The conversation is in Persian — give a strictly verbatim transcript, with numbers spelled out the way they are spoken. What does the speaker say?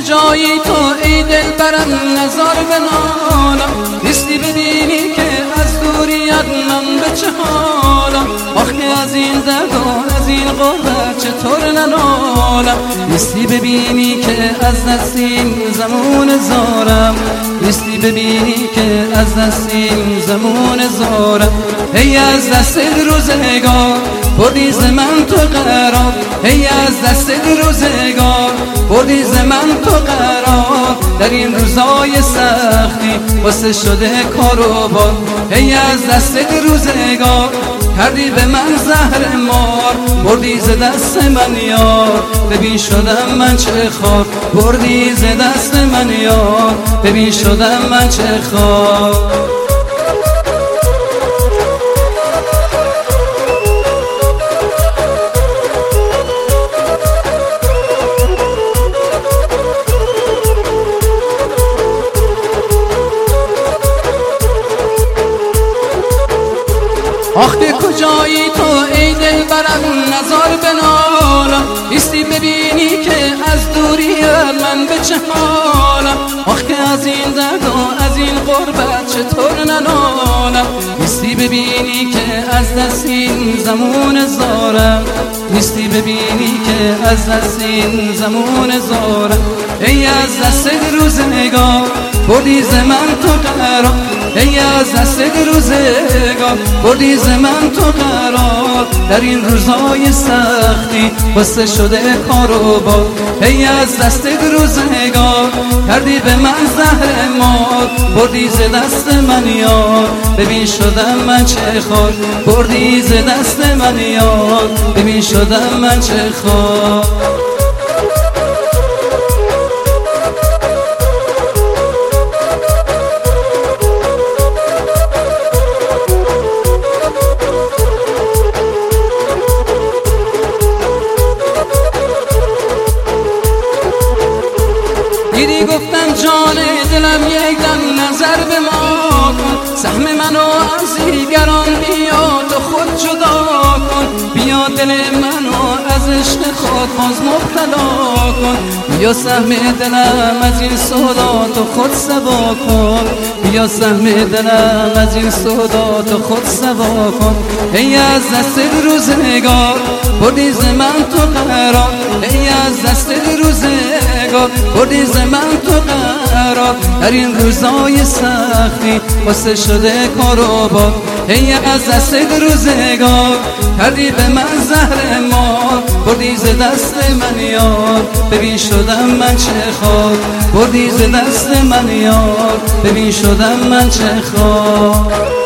کجایی تو ای دل برم نزار بنالم، نیستی ببینی که از دوریت من به چه حالم. آخه از این درد و از این غربت چطور ننالم، نیستی ببینی که از دست این زمان زارم، نیستی ببینی که از دست این زمان زارم. ای از دست روزگار بردی ز من تو قرار، ای از دست روزگار بردی ز من تو قرار. در این روزای سختی واسه شده کار و بار، ای از دست روزگار کردی به من زهر مار. بردی ز دست من یار ببین شدم من چه خار، بردی ز دست من یار ببین شدم من چه خار. آخه کجایی تو ای دل برم نزار بنالم، نیستی ببینی که از دوری من به چه حالم. آخه از این درد و از این غربت چطور ننالم، نیستی ببینی که از دست این زمان زارم، نیستی ببینی که از دست این زمان زارم. ای از دست روزگار بردی ز من تو قرار، ای از دست روزگار بردی ز من تو قرار. در این روزای سختی واسه شده کار و بار، ای از دست روزگار کردی به من زهر مار. بردی ز دست من یار ببین شدم من چه خار، بردی ز دست من یار ببین شدم من چه خار. دیدی گفتم جان دلم یک دم نظر به ما کن، سهم منو از دیگران بیا تو خود جدا کن. بیا دل منو از عشق خود باز مبتلا کن، بیا سهم دلم از این سودا تو خود سوا کن، بیا سهم دلم از این سودا تو خود سوا کن. ای از دست روزگار بردی ز من تو قرار، ای از دست روزگار بردی ز من تو قرار. در این روزای سختی واسه شده کار و بار، ای از دست روزگار کردی به من زهر مار. بردی ز دست من یار ببین شدم من چه خار، بردی ز دست من یار ببین شدم من چه خار.